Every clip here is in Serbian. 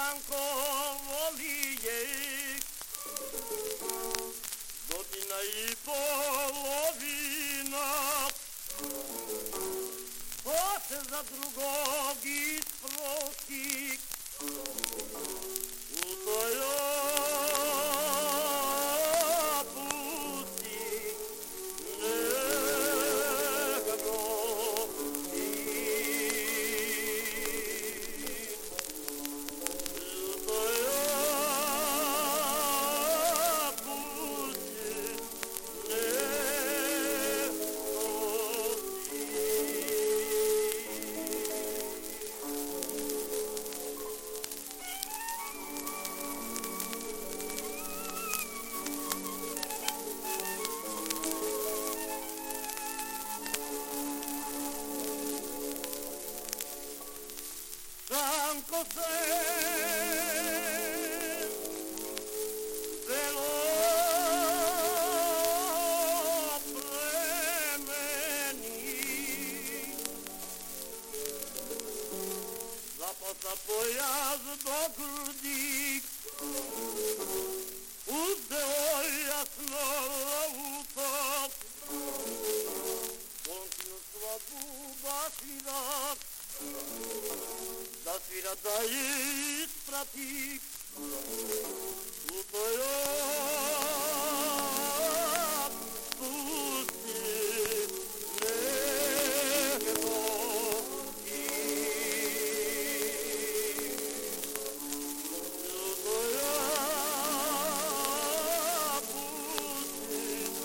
Stanko Volijek, godina i polovina, ko se za drugog isprosi, u toj opusti neka nosi. U toj opusti neka Stanko se zelo premeni, zaposa pojas do grudi, uzeo jasno auto, končinu svabu basira, da svira da je isprati u toj opusti neke nosi. U toj opusti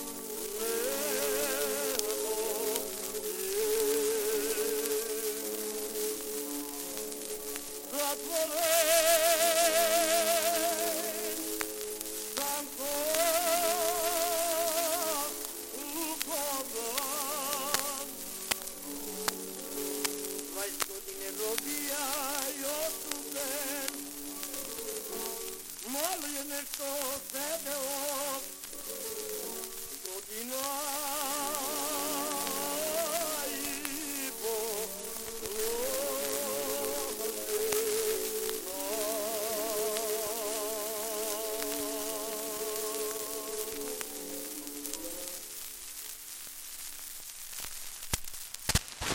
neke nosi. Zatvoren Stanko u koban, 20 godine robija i osuđen, malo je nešto sedeo, godina